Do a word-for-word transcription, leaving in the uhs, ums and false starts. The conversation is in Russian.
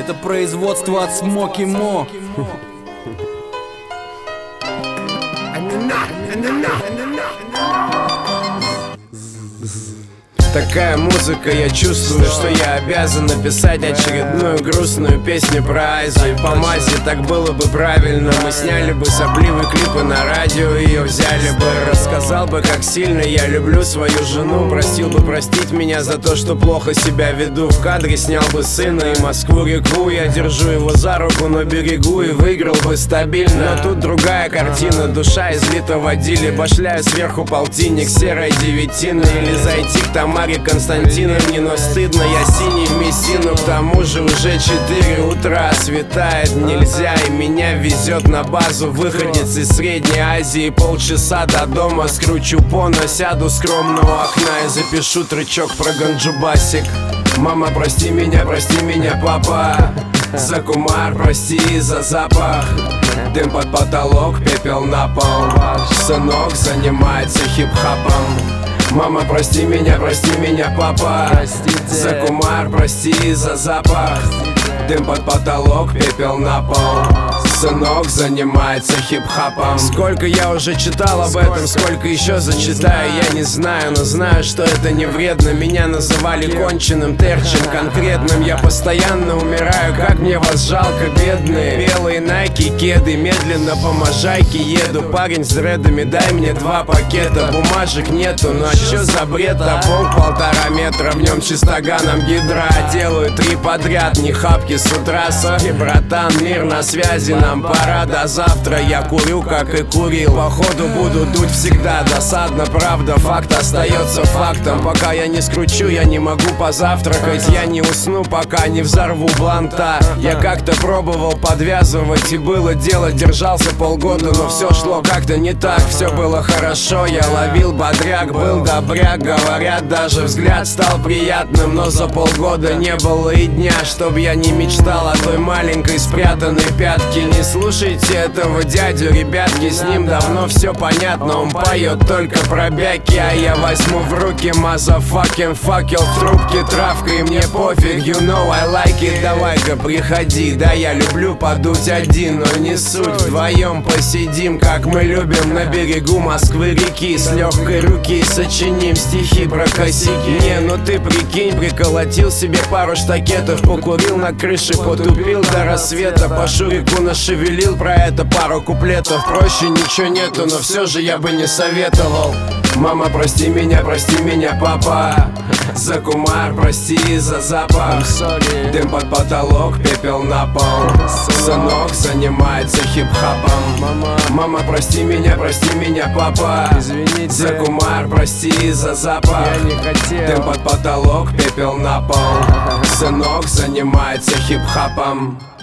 Это производство от Смоки Мо. Такая музыка, я чувствую, что я обязан написать очередную грустную песню про Айзу и по мазе. Так было бы правильно, мы сняли бы сопливые клипы на радио, ее взяли бы. Рассказал бы, как сильно я люблю свою жену, просил бы простить меня за то, что плохо себя веду. В кадре снял бы сына и Москву-реку, я держу его за руку на берегу и выиграл бы стабильно. Но тут другая картина, душа излита в водиле, башляю сверху полтинник серой девятины. Или зайти к Тамаре Константиновне, но стыдно, я синий в Мессину. К тому же уже четыре утра, светает нельзя, и меня везет на базу выходец из Средней Азии. Полчаса до дома, скручу поно, сяду скромно у окна и запишу трючок про ганджубасик. Мама, прости меня, прости меня, папа, за кумар, прости за запах. Дым под потолок, пепел на пол. Сынок занимается хип-хапом. Мама, прости меня, прости меня, папа, простите. За кумар, прости за запах. Дым под потолок, пепел на пол. Сынок занимается хип-хапом. Сколько я уже читал об этом, сколько еще зачитаю, я не знаю, но знаю, что это не вредно. Меня называли конченым, терчем конкретным. Я постоянно умираю, как мне вас жалко, бедные. Белые найки, кеды, медленно по можайке еду. Парень с дредами, дай мне два пакета. Бумажек нету, ну а чё за бред? А пол полтора метра, в нем чистоганом гидра. Делаю три подряд, не хапки с утра. Сори, братан, мир на связи, нам пора до завтра. Я курю, как и курил, походу буду дуть всегда. Досадно, правда, факт остается фактом. Пока я не скручу, я не могу позавтракать. Я не усну, пока не взорву бланта. Я как-то пробовал подвязывать, и было дело, держался полгода, но все шло как-то не так. Все было хорошо, я ловил бодряк, был добряк. Говорят, даже взгляд стал приятным, но за полгода не было и дня, чтоб я не мечтал о той маленькой спрятанной пятке. Не слушайте этого дядю, ребятки, с ним давно все понятно. Он поет только про бяки, а я возьму в руки мазафакин факел в трубке, травка, и мне пофиг, you know I like it. Давай-ка приходи, да, я люблю подуть один, но не суть. Вдвоем посидим, как мы любим, на берегу Москвы-реки. С легкой руки сочиним стихи про косяки. Не, ну ты прикинь, приколотил себе пару штакетов, покурил на крыше, потупил до рассвета, по шурику нашевелил про это пару куплетов. Проще ничего нету, но все же я бы не советовал. Мама, прости меня, прости меня, папа, за кумар, прости за запах. Дым под потолок, пепел на пол. Сынок занимается хип-хапом. Мама, прости меня, прости меня, папа, извините. За кумар, прости за запах. Я не хотел. Дым под потолок, пепел на пол. Сынок занимается хип-хапом.